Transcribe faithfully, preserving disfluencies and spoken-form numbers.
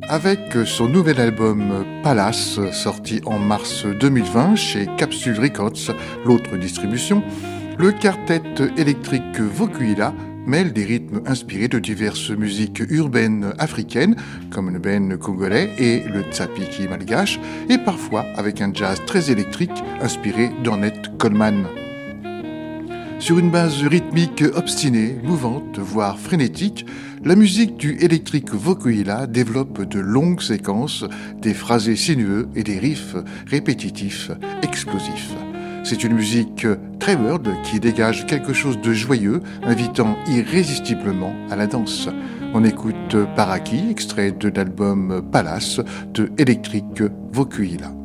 Avec son nouvel album Palace, sorti en mars deux mille vingt chez Capsule Records, l'autre distribution, le quartet électrique Vokuhila mêle des rythmes inspirés de diverses musiques urbaines africaines, comme le ben congolais et le tsapiki malgache, et parfois avec un jazz très électrique inspiré d'Ornette Coleman. Sur une base rythmique obstinée, mouvante, voire frénétique, la musique du électrique Vokuhila développe de longues séquences, des phrasés sinueux et des riffs répétitifs, explosifs. C'est une musique très world qui dégage quelque chose de joyeux, invitant irrésistiblement à la danse. On écoute Paraki, extrait de l'album Palace de Electric Vokuhila.